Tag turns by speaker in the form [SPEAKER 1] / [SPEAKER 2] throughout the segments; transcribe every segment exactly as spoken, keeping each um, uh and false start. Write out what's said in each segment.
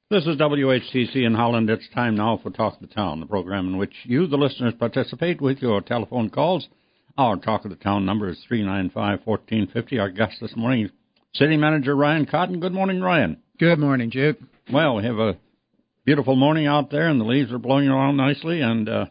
[SPEAKER 1] This is W H T C in Holland. It's time now for Talk of the Town, the program in which you, the listeners, participate with your telephone calls. Our Talk of the Town number is three nine five, one four five zero. Our guest this morning is City Manager Ryan Cotton. Good morning, Ryan.
[SPEAKER 2] Good morning, Juke.
[SPEAKER 1] Well, we have a beautiful morning out there, and the leaves are blowing around nicely, and uh,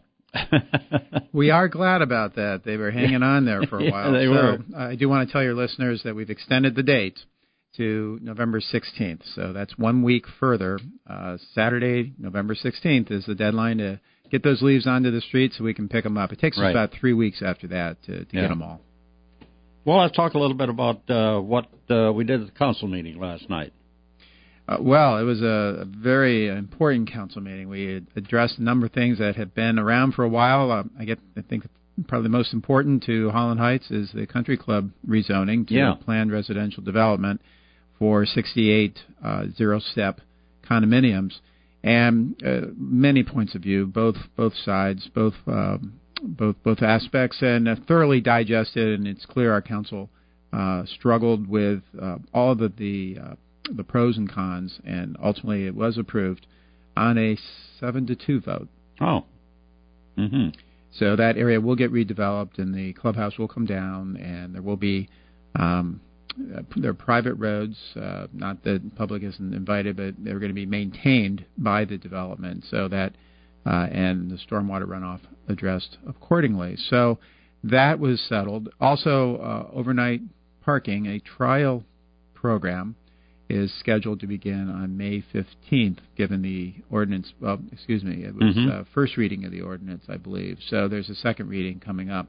[SPEAKER 2] we are glad about that. They were hanging on there for a
[SPEAKER 1] yeah,
[SPEAKER 2] while.
[SPEAKER 1] They
[SPEAKER 2] so
[SPEAKER 1] were.
[SPEAKER 2] I do want to tell your listeners that we've extended the date to November sixteenth. So that's one week further. Uh, Saturday, November sixteenth is the deadline to get those leaves onto the street so we can pick them up. It takes
[SPEAKER 1] right.
[SPEAKER 2] us about three weeks after that to, to
[SPEAKER 1] yeah.
[SPEAKER 2] get them all.
[SPEAKER 1] Well, let's talk a little bit about uh, what uh, we did at the council meeting last night.
[SPEAKER 2] Uh, well, it was a, a very important council meeting. We had addressed a number of things that have been around for a while. Uh, I get, I think probably the most important to Holland Heights is the country club rezoning to
[SPEAKER 1] yeah.
[SPEAKER 2] planned residential development for sixty-eight uh, zero-step condominiums, and uh, many points of view, both both sides, both um, both both aspects, and uh, thoroughly digested. And it's clear our council uh, struggled with uh, all of the the, uh, the pros and cons, and ultimately it was approved on a seven to two vote.
[SPEAKER 1] Oh. Mm-hmm.
[SPEAKER 2] So that area will get redeveloped, and the clubhouse will come down, and there will be. Um, Uh, they're private roads, uh, not that the public isn't invited, but they're going to be maintained by the development so that, uh, and the stormwater runoff addressed accordingly. So that was settled. Also, uh, overnight parking, a trial program, is scheduled to begin on May fifteenth, given the ordinance, well, excuse me, it was
[SPEAKER 1] mm-hmm.
[SPEAKER 2] uh, first reading of the ordinance, I believe. So there's a second reading coming up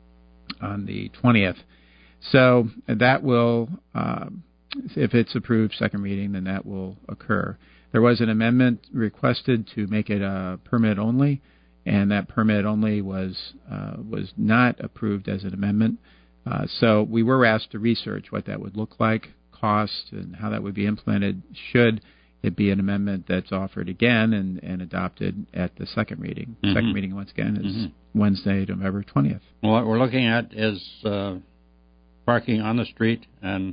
[SPEAKER 2] on the twentieth. So that will, uh, if it's approved, second reading, then that will occur. There was an amendment requested to make it a permit only, and that permit only was uh, was not approved as an amendment. Uh, so we were asked to research what that would look like, cost, and how that would be implemented should it be an amendment that's offered again and, and adopted at the second reading.
[SPEAKER 1] Mm-hmm.
[SPEAKER 2] Second reading, once again, is
[SPEAKER 1] mm-hmm.
[SPEAKER 2] Wednesday, November twentieth.
[SPEAKER 1] Well, what we're looking at is... Uh parking on the street and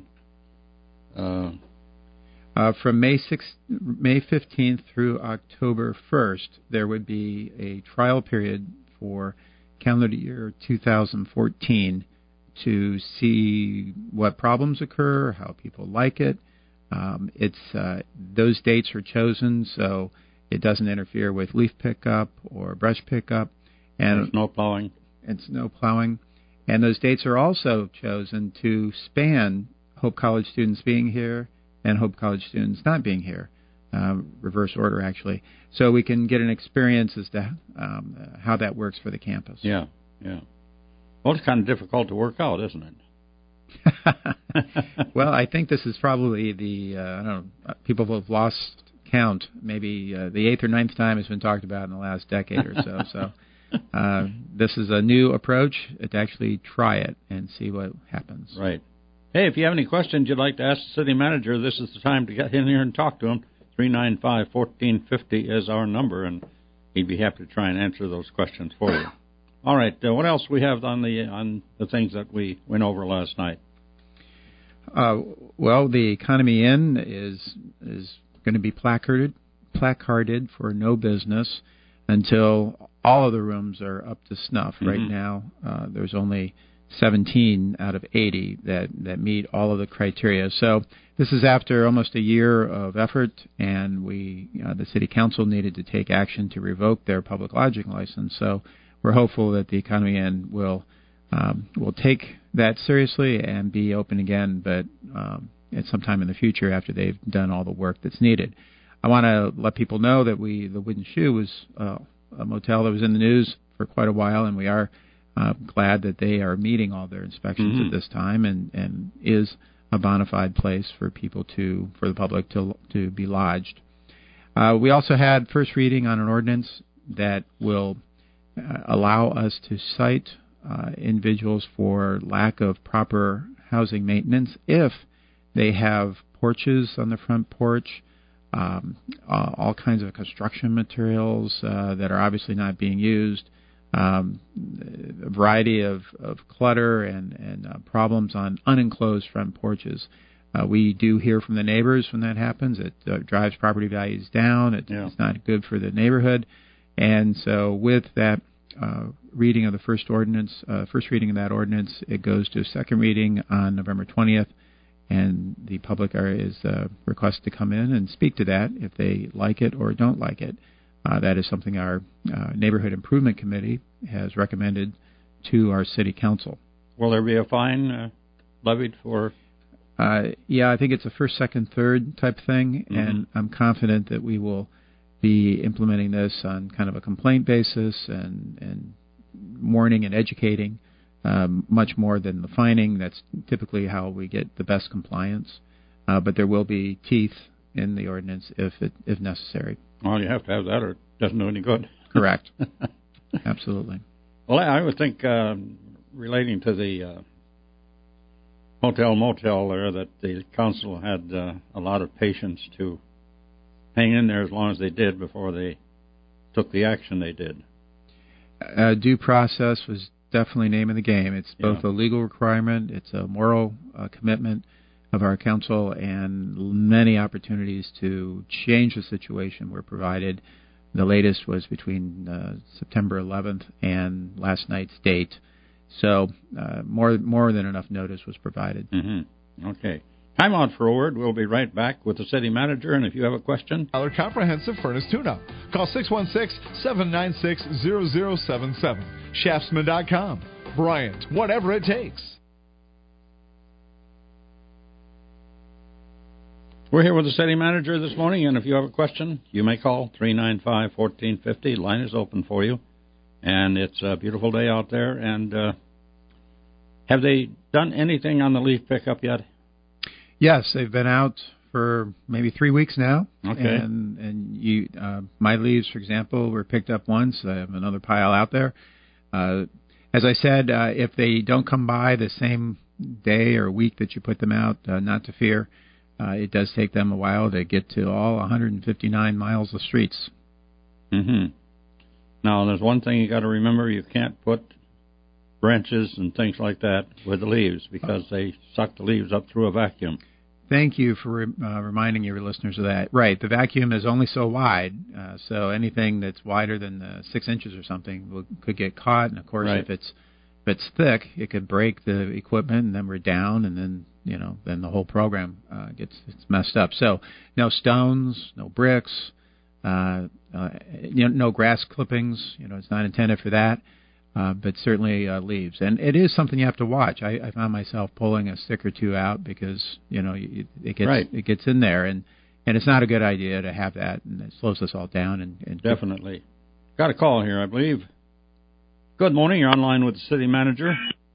[SPEAKER 1] uh,
[SPEAKER 2] uh, from May sixth, May fifteenth through October first, there would be a trial period for calendar year two thousand fourteen to see what problems occur, how people like it. Um, it's uh, those dates are chosen so it doesn't interfere with leaf pickup or brush pickup and
[SPEAKER 1] snow plowing.
[SPEAKER 2] And snow plowing. And those dates are also chosen to span Hope College students being here and Hope College students not being here, uh, reverse order, actually. So we can get an experience as to um, how that works for the campus.
[SPEAKER 1] Yeah, yeah. Well, it's kind of difficult to work out, isn't it?
[SPEAKER 2] Well, I think this is probably the, uh, I don't know, people have lost count. Maybe uh, the eighth or ninth time it's been talked about in the last decade or so. So. Uh, this is a new approach to actually try it and see what happens.
[SPEAKER 1] Right. Hey, if you have any questions you'd like to ask the city manager, this is the time to get in here and talk to him. three nine five, one four five zero is our number, and he'd be happy to try and answer those questions for you. All right. Uh, what else we have on the on the things that we went over last night?
[SPEAKER 2] Uh, well, the Economy Inn is is going to be placarded placarded for no business until all of the rooms are up to snuff. Mm-hmm. Right now, uh, there's only seventeen out of eighty that, that meet all of the criteria. So this is after almost a year of effort, and we, uh, the City Council needed to take action to revoke their public lodging license. So we're hopeful that the Economy Inn will um, will take that seriously and be open again, but um, at some time in the future after they've done all the work that's needed. I want to let people know that we the Wooden Shoe was uh, a motel that was in the news for quite a while, and we are uh, glad that they are meeting all their inspections
[SPEAKER 1] mm-hmm.
[SPEAKER 2] at this time, and, and is a bona fide place for people to for the public to to be lodged. Uh, we also had first reading on an ordinance that will uh, allow us to cite uh, individuals for lack of proper housing maintenance if they have porches on the front porch. Um, uh, all kinds of construction materials uh, that are obviously not being used, um, a variety of, of clutter and, and uh, problems on unenclosed front porches. Uh, we do hear from the neighbors when that happens. It uh, drives property values down. It,
[SPEAKER 1] yeah.
[SPEAKER 2] It's not good for the neighborhood. And so with that uh, reading of the first ordinance, uh, first reading of that ordinance, it goes to a second reading on November twentieth, and the public are, is uh, requested to come in and speak to that if they like it or don't like it. Uh, that is something our uh, Neighborhood Improvement Committee has recommended to our City Council.
[SPEAKER 1] Will there be a fine uh, levied for...
[SPEAKER 2] Uh, yeah, I think it's a first, second, third type thing, mm-hmm. and I'm confident that we will be implementing this on kind of a complaint basis and, and warning and educating um, much more than the fining. That's typically how we get the best compliance. Uh, but there will be teeth in the ordinance if it, if necessary.
[SPEAKER 1] Well, you have to have that or it doesn't do any good.
[SPEAKER 2] Correct. Absolutely.
[SPEAKER 1] Well, I would think uh, relating to the uh, hotel motel there that the council had uh, a lot of patience to hang in there as long as they did before they took the action they did.
[SPEAKER 2] Uh, due process was definitely name of the game. It's both yeah. a legal requirement, it's a moral uh, commitment of our council, and many opportunities to change the situation were provided. The latest was between uh, September eleventh and last night's date. So uh, more more than enough notice was provided.
[SPEAKER 1] Mm-hmm. Okay. Time out for a word. We'll be right back with the city manager, and if you have a question...
[SPEAKER 3] Our comprehensive furnace tune-up. Call six one six, seven nine six, zero zero seven seven. Shaftsman dot com. Bryant, whatever it takes.
[SPEAKER 1] We're here with the city manager this morning, and if you have a question, you may call three nine five, one four five zero. Line is open for you, and it's a beautiful day out there. And uh, have they done anything on the leaf pickup yet?
[SPEAKER 2] Yes, they've been out for maybe three weeks now.
[SPEAKER 1] Okay.
[SPEAKER 2] And and you, uh, my leaves, for example, were picked up once. I have another pile out there. Uh, as I said, uh, if they don't come by the same day or week that you put them out, uh, not to fear. Uh, it does take them a while to get to all one hundred fifty-nine miles of streets.
[SPEAKER 1] Mm-hmm. Now, there's one thing you got to remember: you can't put branches and things like that with the leaves because they suck the leaves up through a vacuum.
[SPEAKER 2] Thank you for uh, reminding your listeners of that. Right, the vacuum is only so wide, uh, so anything that's wider than uh, six inches or something will, could get caught. And of course,
[SPEAKER 1] right.
[SPEAKER 2] if it's if it's thick, it could break the equipment, and then we're down, and then you know then the whole program uh, gets it's messed up. So no stones, no bricks, uh, uh, you know, no grass clippings. You know, it's not intended for that. Uh, but certainly uh, leaves. And it is something you have to watch. I, I found myself pulling a stick or two out because, you know, it, it gets
[SPEAKER 1] right.
[SPEAKER 2] it gets in there. And, and it's not a good idea to have that, and it slows us all down. And, and
[SPEAKER 1] Definitely. Got a call here, I believe. Good morning. You're online with the city manager.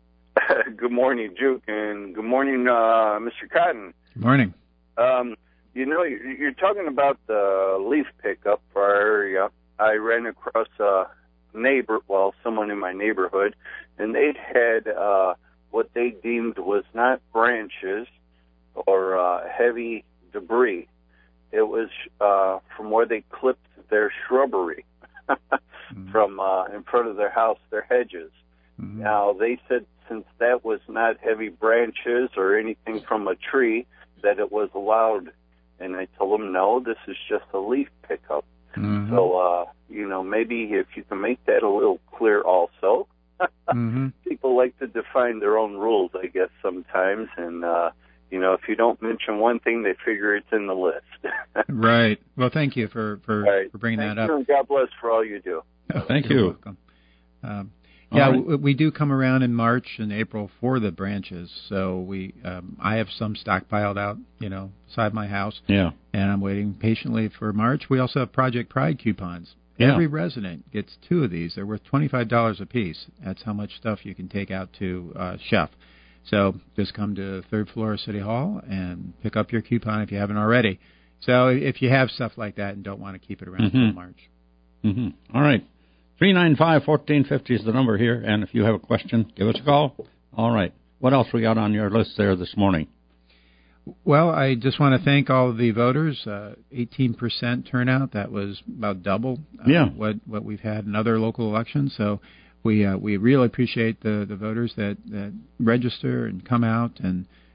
[SPEAKER 4] Good morning, Juke, and good morning, uh, Mister Cotton.
[SPEAKER 2] Good morning.
[SPEAKER 4] Um, you know, you're talking about the leaf pickup for our area. I ran across a neighbor, well, someone in my neighborhood, and they'd had uh, what they deemed was not branches or uh, heavy debris. It was uh, from where they clipped their shrubbery mm-hmm. from uh, in front of their house, their hedges. Mm-hmm. Now, they said since that was not heavy branches or anything from a tree, that it was allowed. And I told them, no, this is just a leaf pickup. Mm-hmm. So, uh, you know, maybe if you can make that a little clear also. mm-hmm. People like to define their own rules, I guess, sometimes. And, uh, you know, if you don't mention one thing, they figure it's in the list.
[SPEAKER 2] Right. Well, thank you for, for,
[SPEAKER 4] right.
[SPEAKER 2] for bringing
[SPEAKER 4] Thank
[SPEAKER 2] that up.
[SPEAKER 4] You and God bless for all you do.
[SPEAKER 1] Oh, thank
[SPEAKER 2] You're
[SPEAKER 1] you.
[SPEAKER 2] Welcome. Um, yeah, right. we, we do come around in March and April for the branches. So we, um, I have some stockpiled out, you know, beside my house.
[SPEAKER 1] Yeah.
[SPEAKER 2] And I'm waiting patiently for March. We also have Project Pride coupons.
[SPEAKER 1] Yeah.
[SPEAKER 2] Every resident gets two of these. They're worth twenty-five dollars a piece. That's how much stuff you can take out to uh, Chef. So just come to the third floor of City Hall and pick up your coupon if you haven't already. So if you have stuff like that and don't want to keep it around
[SPEAKER 1] mm-hmm.
[SPEAKER 2] until March.
[SPEAKER 1] Mm-hmm. All right. three nine five, one four five zero is the number here, and if you have a question, give us a call. All right. What else we got on your list there this morning?
[SPEAKER 2] Well, I just want to thank all of the voters. Uh, eighteen percent turnout. That was about double uh,
[SPEAKER 1] yeah.
[SPEAKER 2] what what we've had in other local elections. So we uh, we really appreciate the, the voters that, that register and come out and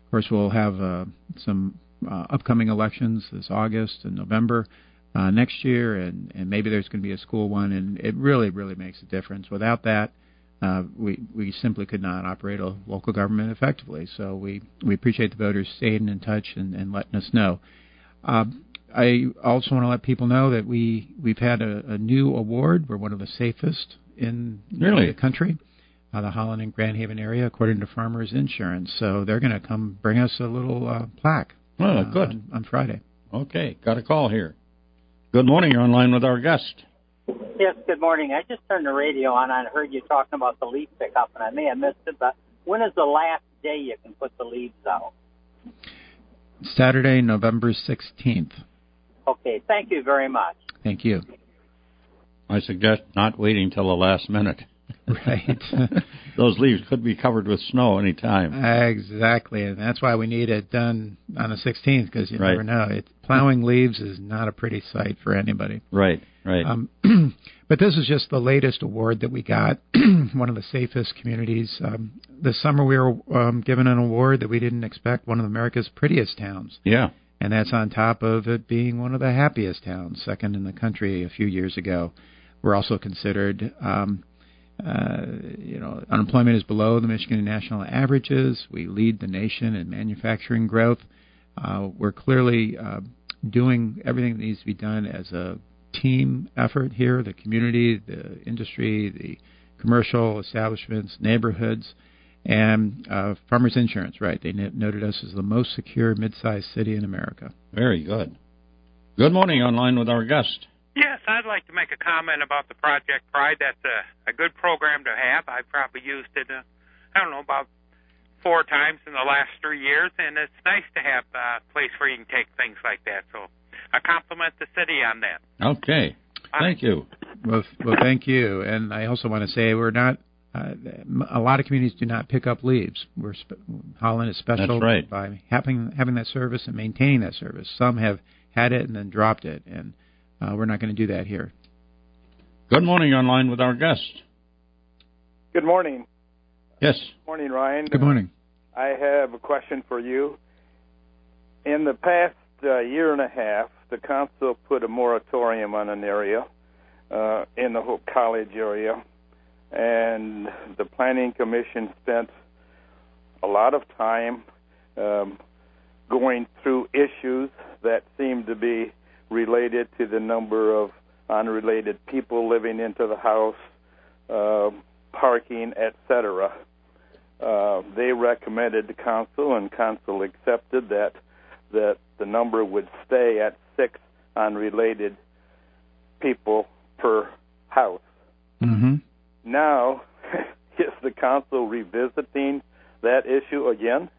[SPEAKER 2] Of course, we'll have uh, some uh, upcoming elections this August and November uh, next year, and, and maybe there's going to be a school one, and it really, really makes a difference. Without that, uh, we we simply could not operate a local government effectively. So we, we appreciate the voters staying in touch and, and letting us know. Uh, I also want to let people know that we, we've had a, a new award. We're one of the safest in
[SPEAKER 1] really?
[SPEAKER 2] the country. Uh, the Holland and Grand Haven area, according to Farmers Insurance. So they're going to come bring us a little uh, plaque
[SPEAKER 1] oh,
[SPEAKER 2] uh,
[SPEAKER 1] good.
[SPEAKER 2] On, on Friday.
[SPEAKER 1] Okay, got a call here. Good morning. You're online with our guest.
[SPEAKER 5] Yes, good morning. I just turned the radio on and I heard you talking about the leaf pickup, and I may have missed it, but when is the last day you can put the leaves out?
[SPEAKER 2] Saturday, November sixteenth.
[SPEAKER 5] Okay, thank you very much.
[SPEAKER 2] Thank you.
[SPEAKER 1] I suggest not waiting till the last minute.
[SPEAKER 2] Right.
[SPEAKER 1] Those leaves could be covered with snow any time.
[SPEAKER 2] Exactly, and that's why we need it done on the sixteenth, because you
[SPEAKER 1] right.
[SPEAKER 2] never know. It, plowing leaves is not a pretty sight for anybody.
[SPEAKER 1] Right, right.
[SPEAKER 2] Um, but this is just the latest award that we got, one of the safest communities. Um, this summer we were um, given an award that we didn't expect, one of America's prettiest towns.
[SPEAKER 1] Yeah.
[SPEAKER 2] And that's on top of it being one of the happiest towns, second in the country a few years ago. We're also considered... Um, Uh, you know, unemployment is below the Michigan national averages. We lead the nation in manufacturing growth. Uh, we're clearly uh, doing everything that needs to be done as a team effort here, the community, the industry, the commercial establishments, neighborhoods, and uh, Farmers Insurance, right. They noted us as the most secure mid-sized city in America.
[SPEAKER 1] Very good. Good morning, online with our guest.
[SPEAKER 6] Yes, I'd like to make a comment about the Project Pride. That's a, a good program to have. I've probably used it, uh, I don't know, about four times in the last three years, and it's nice to have a place where you can take things like that. So I compliment the city on that.
[SPEAKER 1] Okay. Thank you.
[SPEAKER 2] Well, well, thank you. And I also want to say we're not, uh, a lot of communities do not pick up leaves. We're spe- Holland is special
[SPEAKER 1] That's right.
[SPEAKER 2] by having, having that service and maintaining that service. Some have had it and then dropped it, and Uh, we're not going to do that here.
[SPEAKER 1] Good morning, online with our guest.
[SPEAKER 7] Good morning.
[SPEAKER 1] Yes.
[SPEAKER 7] Good morning, Ryan.
[SPEAKER 2] Good morning.
[SPEAKER 7] Uh, I have a question for you. In the past uh, year and a half, the council put a moratorium on an area uh, in the Hope College area, and the Planning Commission spent a lot of time um, going through issues that seemed to be related to the number of unrelated people living into the house, uh, parking, et cetera. Uh, they recommended to council, and council accepted that that the number would stay at six unrelated people per house.
[SPEAKER 2] Mm-hmm.
[SPEAKER 7] Now, is the council revisiting that issue again?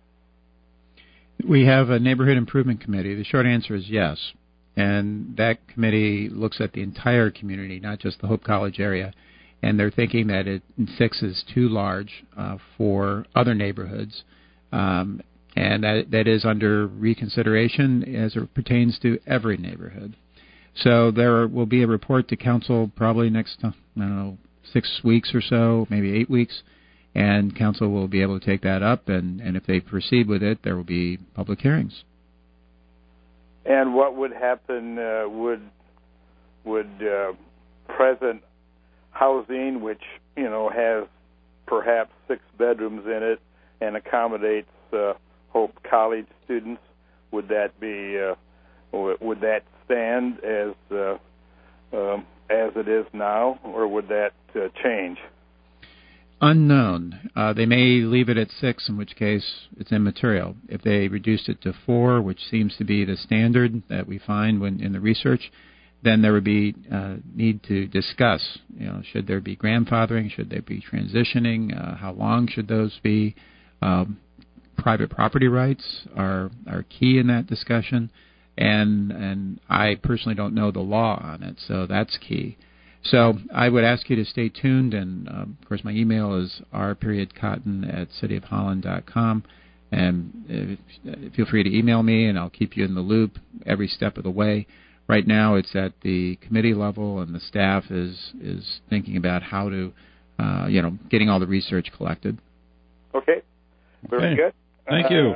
[SPEAKER 2] We have a neighborhood improvement committee. The short answer is yes. And that committee looks at the entire community, not just the Hope College area. And they're thinking that it, six is too large uh, for other neighborhoods. Um, and that, that is under reconsideration as it pertains to every neighborhood. So there will be a report to council probably next, I don't know, six weeks or so, maybe eight weeks. And council will be able to take that up. And, and if they proceed with it, there will be public hearings.
[SPEAKER 7] And what would happen? Uh, would would uh, present housing, which you know has perhaps six bedrooms in it and accommodates uh, Hope College students, would that be uh, would that stand as uh, um, as it is now, or would that uh, change?
[SPEAKER 2] Unknown. Uh, they may leave it at six, in which case it's immaterial. If they reduced it to four, which seems to be the standard that we find when in the research, then there would be uh, need to discuss. You know, should there be grandfathering? Should there be transitioning? Uh, how long should those be? Um, private property rights are are key in that discussion, and and I personally don't know the law on it, so that's key. So I would ask you to stay tuned, and um, of course my email is r period cotton at city of holland dot com, and if, uh, feel free to email me, and I'll keep you in the loop every step of the way. Right now it's at the committee level, and the staff is is thinking about how to, uh, you know, getting all the research collected.
[SPEAKER 7] Okay, very
[SPEAKER 1] okay.
[SPEAKER 7] good.
[SPEAKER 1] Thank
[SPEAKER 7] uh,
[SPEAKER 1] you.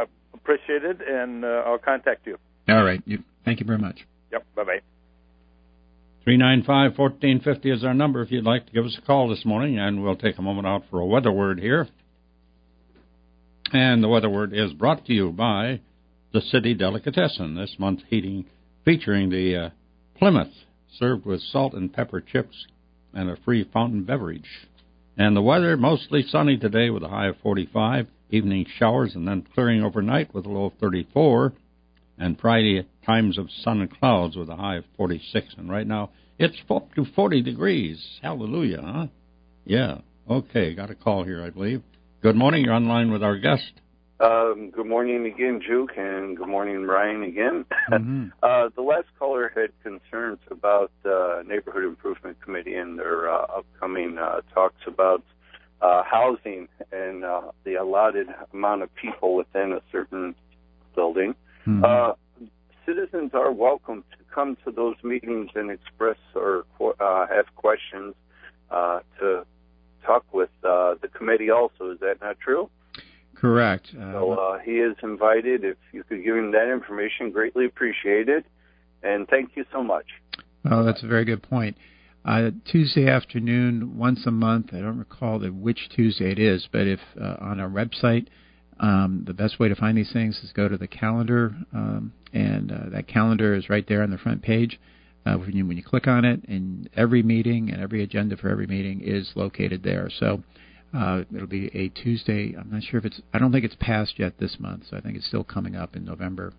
[SPEAKER 7] appreciate it, and uh, I'll contact you.
[SPEAKER 2] All right. You, thank you very much.
[SPEAKER 7] Yep. Bye-bye.
[SPEAKER 1] three nine five, one four five zero is our number if you'd like to give us a call this morning, and we'll take a moment out for a weather word here. And the weather word is brought to you by the City Delicatessen, this month's heating featuring the uh, Plymouth, served with salt and pepper chips and a free fountain beverage. And the weather, mostly sunny today with a high of forty-five, evening showers and then clearing overnight with a low of thirty-four, and Friday times of sun and clouds with a high of forty-six. And right now it's up to forty degrees. Hallelujah, huh? Yeah. Okay, got a call here, I believe. Good morning. You're online with our guest.
[SPEAKER 4] Um, good morning again, Juke, and good morning, Ryan, again.
[SPEAKER 2] Mm-hmm.
[SPEAKER 4] uh, the last caller had concerns about uh, Neighborhood Improvement Committee and their uh, upcoming uh, talks about uh, housing and uh, the allotted amount of people within a certain building.
[SPEAKER 2] Mm-hmm.
[SPEAKER 4] Uh, citizens are welcome to come to those meetings and express or uh, have questions uh, to talk with uh, the committee also. Is that not true?
[SPEAKER 2] Correct. Uh,
[SPEAKER 4] so uh, he is invited. If you could give him that information, greatly appreciated. And thank you so much.
[SPEAKER 2] Oh, that's a very good point. Uh, Tuesday afternoon, once a month, I don't recall the, which Tuesday it is, but if uh, on our website, um, the best way to find these things is go to the calendar, um, and uh, that calendar is right there on the front page. Uh, when you when you click on it, and every meeting and every agenda for every meeting is located there. So uh, it'll be a Tuesday. I'm not sure if it's. I don't think it's passed yet this month, so I think it's still coming up in November.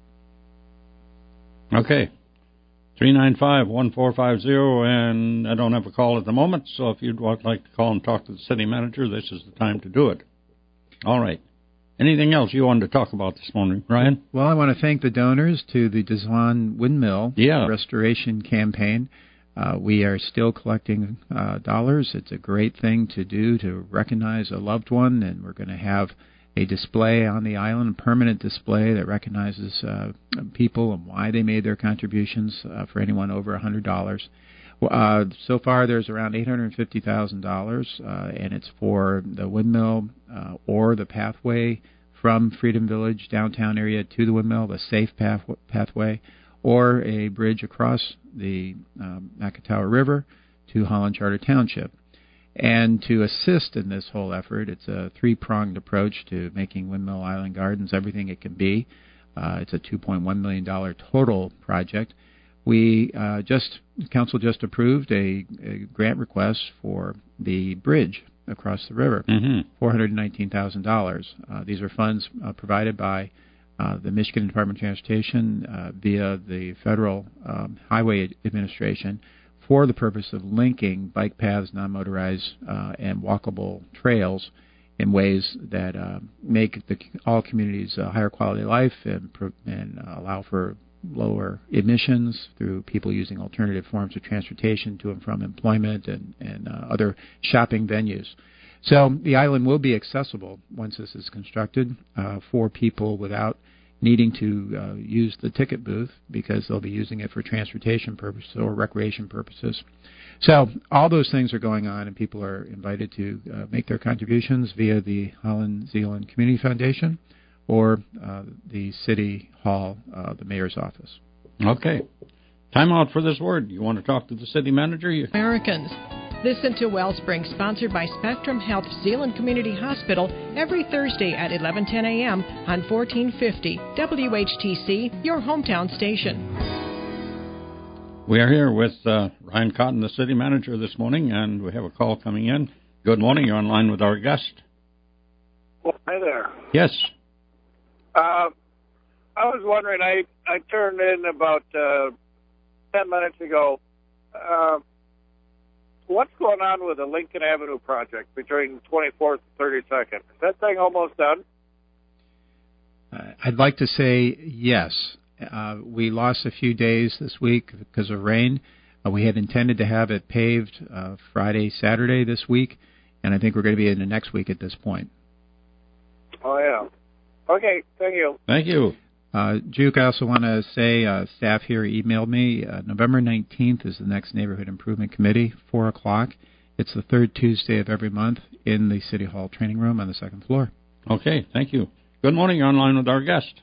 [SPEAKER 1] Okay. three nine five, one four five zero, and I don't have a call at the moment, so if you'd like to call and talk to the city manager, this is the time to do it. All right. Anything else you wanted to talk about this morning, Ryan?
[SPEAKER 2] Well, I want to thank the donors to the Dezwan Windmill
[SPEAKER 1] yeah.
[SPEAKER 2] Restoration Campaign. Uh, we are still collecting uh, dollars. It's a great thing to do to recognize a loved one, and we're going to have a display on the island, a permanent display that recognizes uh, people and why they made their contributions uh, for anyone over one hundred dollars. Uh, so far, there's around eight hundred fifty thousand dollars, uh, and it's for the windmill uh, or the pathway from Freedom Village downtown area to the windmill, the safe path, pathway, or a bridge across the um, Macatawa River to Holland Charter Township. And to assist in this whole effort, it's a three-pronged approach to making Windmill Island Gardens everything it can be. Uh, it's a two point one million dollars total project. We uh, just, council just approved a, a grant request for the bridge across the river,
[SPEAKER 1] mm-hmm.
[SPEAKER 2] four hundred nineteen thousand dollars. Uh, these are funds uh, provided by uh, the Michigan Department of Transportation uh, via the Federal um, Highway Administration for the purpose of linking bike paths, non-motorized, uh, and walkable trails in ways that uh, make the, all communities a higher quality of life and, and uh, allow for lower emissions through people using alternative forms of transportation to and from employment and, and uh, other shopping venues. So the island will be accessible once this is constructed uh, for people without needing to uh, use the ticket booth because they'll be using it for transportation purposes or recreation purposes. So all those things are going on, and people are invited to uh, make their contributions via the Holland Zeeland Community Foundation or uh, the City Hall, uh, the mayor's office.
[SPEAKER 1] Okay. Time out for this word. You want to talk to the city manager? You...
[SPEAKER 8] Americans. Listen to Wellspring, sponsored by Spectrum Health Zeeland Community Hospital, every Thursday at eleven ten a.m. on fourteen fifty W H T C, your hometown station.
[SPEAKER 1] We are here with uh, Ryan Cotton, the city manager, this morning, and we have a call coming in. Good morning. You're online with our guest.
[SPEAKER 9] Well, hi there.
[SPEAKER 1] Yes.
[SPEAKER 9] Uh, I was wondering, I, I turned in about uh, ten minutes ago. Uh, what's going on with the Lincoln Avenue project between twenty-fourth and thirty-second? Is that thing almost done?
[SPEAKER 2] Uh, I'd like to say yes. Uh, we lost a few days this week because of rain. Uh, we had intended to have it paved uh, Friday, Saturday this week, and I think we're going to be in the next week at this point.
[SPEAKER 9] Oh, yeah. Okay, thank you.
[SPEAKER 1] Thank you.
[SPEAKER 2] Uh, Juke, I also want to say uh, staff here emailed me. Uh, November nineteenth is the next Neighborhood Improvement Committee, four o'clock. It's the third Tuesday of every month in the City Hall training room on the second floor.
[SPEAKER 1] Okay, thank you. Good morning. You're online with our guest.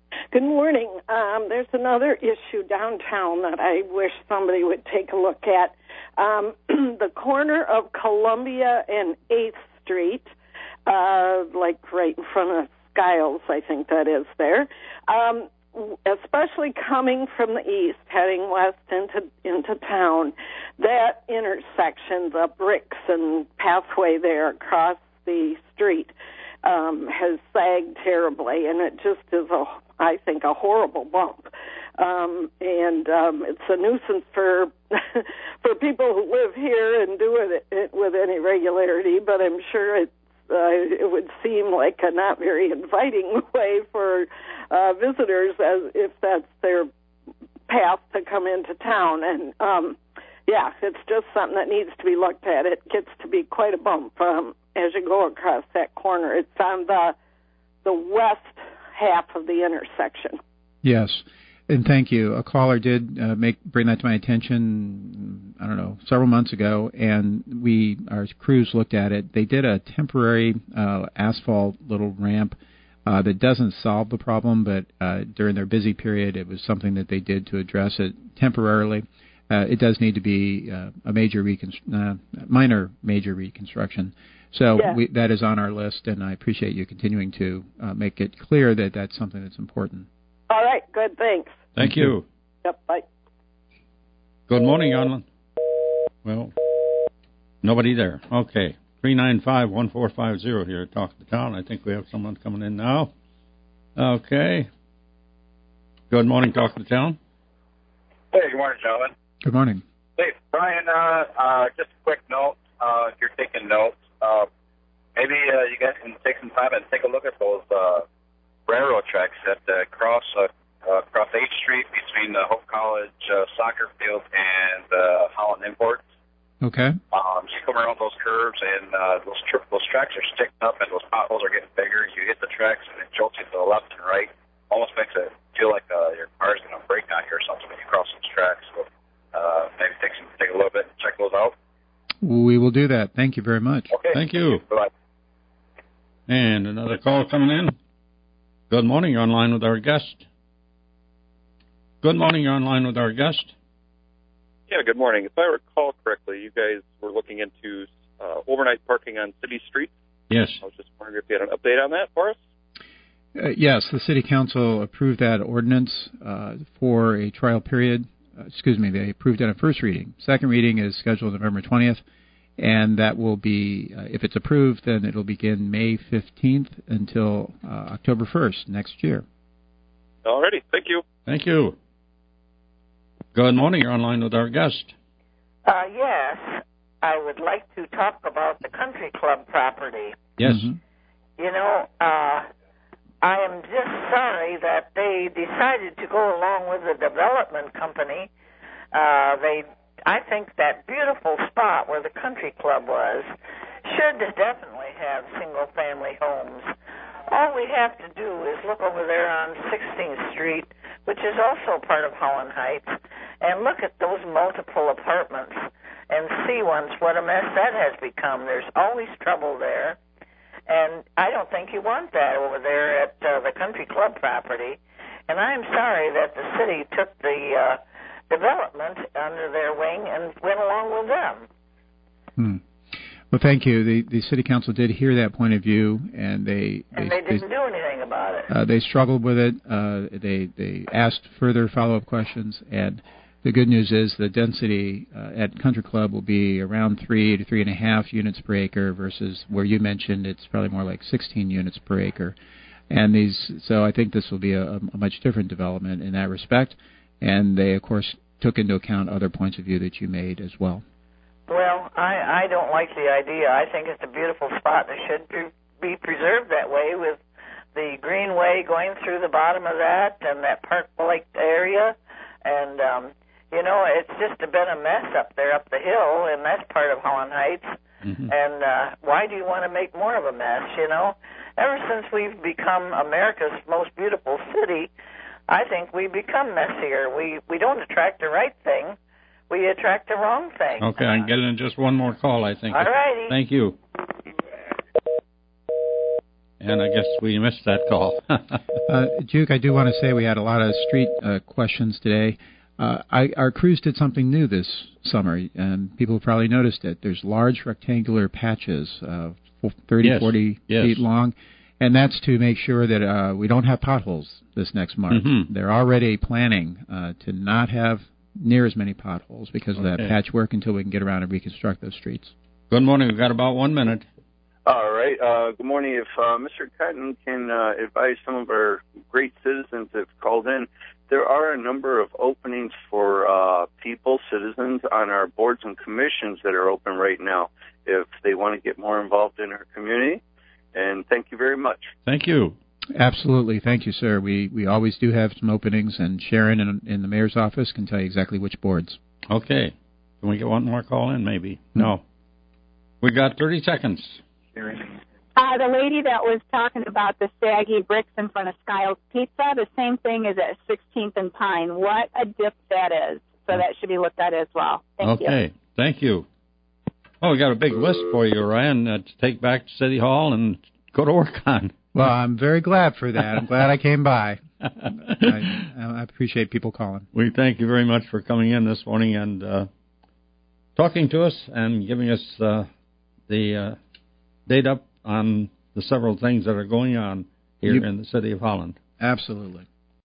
[SPEAKER 10] Good morning. Um, there's another issue downtown that I wish somebody would take a look at. Um, the corner of Columbia and eighth Street, uh, like right in front of Skiles, I think that is there, um, especially coming from the east, heading west into into town, that intersection, the bricks and pathway there across the street, um, has sagged terribly, and it just is a, I think, a horrible bump. Um, and um, it's a nuisance for for people who live here and do it, it with any regularity, but I'm sure it's, uh, it would seem like a not very inviting way for uh, visitors, as if that's their path to come into town. And, um, yeah, it's just something that needs to be looked at. It gets to be quite a bump um, as you go across that corner. It's on the the west half of the intersection.
[SPEAKER 2] Yes, and thank you. A caller did uh, make bring that to my attention, I don't know, several months ago, and we, our crews looked at it. They did a temporary uh, asphalt little ramp uh, that doesn't solve the problem, but uh, during their busy period, it was something that they did to address it temporarily. Uh, it does need to be uh, a major reconstru- uh, minor major reconstruction. So
[SPEAKER 10] yeah.
[SPEAKER 2] we, that is on our list, and I appreciate you continuing to uh, make it clear that that's something that's important.
[SPEAKER 10] All right, good, thanks.
[SPEAKER 1] Thank you.
[SPEAKER 10] Yep, bye.
[SPEAKER 1] Good morning, Yonlin. Well, nobody there. Okay, three nine five, one four five zero here at Talk to the Town. I think we have someone coming in now. Okay. Good morning, Talk to the Town.
[SPEAKER 11] Hey, good morning, gentlemen.
[SPEAKER 2] Good morning.
[SPEAKER 11] Hey, Brian, uh, uh, just a quick note. Uh, if you're taking notes, uh, maybe uh, you guys can take some time and take a look at those uh, railroad tracks that uh, cross uh, uh, across eighth Street between the Hope College uh, soccer field and uh, Holland Imports.
[SPEAKER 2] Okay.
[SPEAKER 11] Um, you come around those curves, and uh, those tri- those tracks are sticking up, and those potholes are getting bigger. You hit the tracks, and it jolts you to the left and right. Almost makes it feel like uh, your car's going to break down here or something when you cross those tracks. So uh, maybe take some, take a little bit and check those out.
[SPEAKER 2] We will do that. Thank you very much.
[SPEAKER 11] Okay.
[SPEAKER 1] Thank you.
[SPEAKER 11] Bye.
[SPEAKER 1] And another call coming in. Good morning. You're online with our guest. Good morning. You're online with our guest.
[SPEAKER 12] Yeah, good morning. If I recall correctly, you guys were looking into uh, overnight parking on city streets.
[SPEAKER 1] Yes.
[SPEAKER 12] I was just wondering if you had an update on that for us.
[SPEAKER 2] Uh, yes, the City Council approved that ordinance uh, for a trial period. Uh, excuse me, they approved it on first reading. Second reading is scheduled November twentieth, and that will be, uh, if it's approved, then it will begin May fifteenth until uh, October first next year.
[SPEAKER 12] All righty. Thank you.
[SPEAKER 1] Thank you. Good morning. You're online with our guest.
[SPEAKER 13] Uh, yes, I would like to talk about the country club property.
[SPEAKER 1] Yes.
[SPEAKER 2] Mm-hmm.
[SPEAKER 13] You know, uh, I am just sorry that they decided to go along with the development company. Uh, they, I think that beautiful spot where the country club was should definitely have single-family homes. All we have to do is look over there on sixteenth Street, which is also part of Holland Heights, and look at those multiple apartments and see once what a mess that has become. There's always trouble there, and I don't think you want that over there at uh, the country club property. And I'm sorry that the city took the uh, development under their wing and went along with them.
[SPEAKER 2] Hmm. Well, thank you. The the City Council did hear that point of view, and they
[SPEAKER 13] and they, they didn't they, do anything about it.
[SPEAKER 2] Uh, they struggled with it. Uh, they they asked further follow-up questions, and the good news is the density uh, at Country Club will be around three to three and a half units per acre, versus where you mentioned it's probably more like sixteen units per acre. And these, so I think this will be a, a much different development in that respect. And they, of course, took into account other points of view that you made as well.
[SPEAKER 13] Well, I, I don't like the idea. I think it's a beautiful spot that should be preserved that way, with the greenway going through the bottom of that and that Park Lake area. And, um, you know, it's just been a mess up there up the hill, and that's part of Holland Heights. Mm-hmm. And uh, why do you want to make more of a mess, you know? Ever since we've become America's most beautiful city, I think we become messier. We, we don't attract the right thing. We attract the wrong thing.
[SPEAKER 1] Okay, I can get in just one more call, I think.
[SPEAKER 13] All righty.
[SPEAKER 1] Thank you. and I guess we missed that call.
[SPEAKER 2] uh, Duke, I do want to say we had a lot of street uh, questions today. Uh, I, our crews did something new this summer, and people probably noticed it. There's large rectangular patches, uh, thirty,
[SPEAKER 1] yes.
[SPEAKER 2] forty
[SPEAKER 1] yes.
[SPEAKER 2] feet long, and that's to make sure that uh, we don't have potholes this next month.
[SPEAKER 1] Mm-hmm.
[SPEAKER 2] They're already planning uh, to not have near as many potholes because
[SPEAKER 1] okay.
[SPEAKER 2] of that patchwork until we can get around and reconstruct those streets.
[SPEAKER 1] Good morning. We've got about one minute.
[SPEAKER 4] All right. Uh, good morning. If uh, Mister Cotton can uh, advise some of our great citizens that have called in, there are a number of openings for uh, people, citizens, on our boards and commissions that are open right now if they want to get more involved in our community. And thank you very much.
[SPEAKER 1] Thank you.
[SPEAKER 2] Absolutely. Thank you, sir. We we always do have some openings, and Sharon in, in the mayor's office can tell you exactly which boards.
[SPEAKER 1] Okay. Can we get one more call in, maybe? Mm-hmm. No. We got thirty seconds.
[SPEAKER 14] Uh, the lady that was talking about the saggy bricks in front of Skiles Pizza, the same thing is at sixteenth and Pine. What a dip that is. So that should be looked at as well. Thank
[SPEAKER 1] okay.
[SPEAKER 14] you.
[SPEAKER 1] Thank you. Oh, we got a big list for you, Ryan, uh, to take back to City Hall and go to work on.
[SPEAKER 2] Well, I'm very glad for that. I'm glad I came by. I, I appreciate people calling.
[SPEAKER 1] We thank you very much for coming in this morning and uh, talking to us and giving us uh, the uh, data on the several things that are going on here
[SPEAKER 2] you,
[SPEAKER 1] in the city of Holland.
[SPEAKER 2] Absolutely.